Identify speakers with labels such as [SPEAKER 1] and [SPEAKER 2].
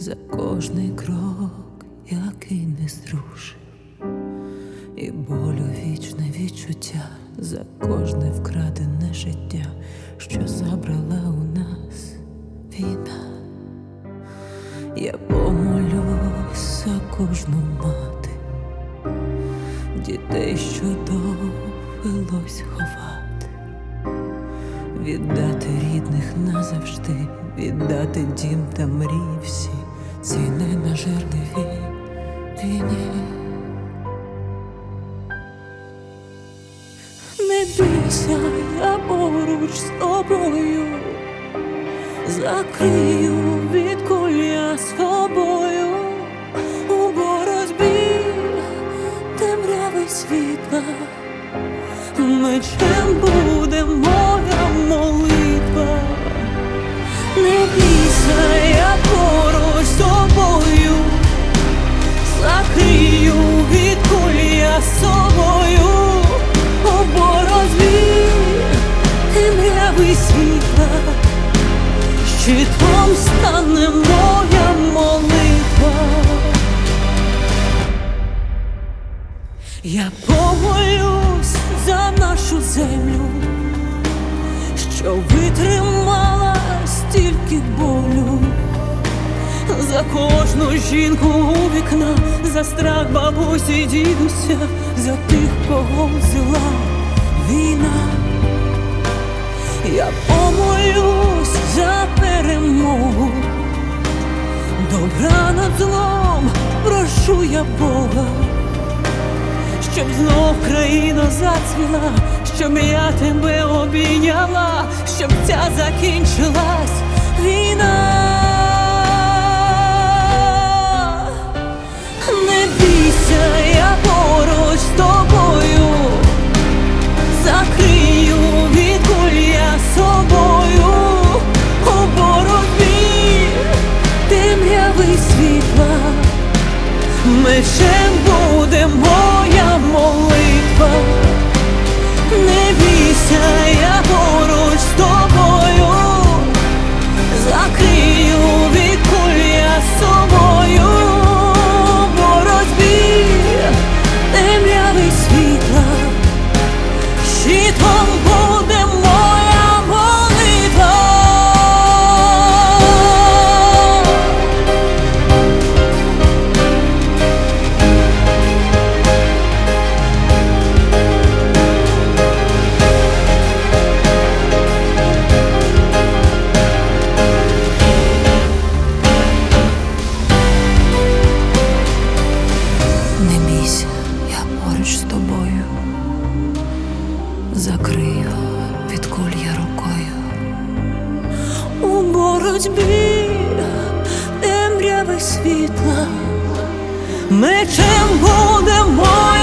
[SPEAKER 1] за кожний крок, який не зрушив, і болю вічне відчуття за кожне вкрадене життя, що забрала у нас війна. Я помолюсь за кожну мати, дітей, що довелось ховати, віддати рідних назавжди, віддати дім та мрії всі, ціни на жертві війні. Не бійся, я поруч з тобою, закрию від куль я собою, у боротьбі темряви світла, мечем буде моя молитва. Не бійся, я поруч з тобою, закрию від куль я собою, у боротьбі темряви світла, щитом стане моя молитва. Я помолюсь за нашу землю, що витримала стільки болю, за кожну жінку у вікна, за страх бабусі, дідуся, за тих, кого взяла війна. Я помолюсь за перемогу, добра над злом, прошу я Бога, щоб знов країна зацвіла, щоб я тебе обійняла, щоб ця закінчилась війна. Не бійся, я поруч з тобою, закрию від куль я собою, у боротьбі темряви світла, мечем буде моя молитва. Не бійся, я поруч з тобою, закрию від куль я собою, у боротьбі темряви світла, щитом буде моя молитва. Не бійся, я поруч з тобою, закрию від куль я рукою, у боротьбі темряви світла, мечем буде моя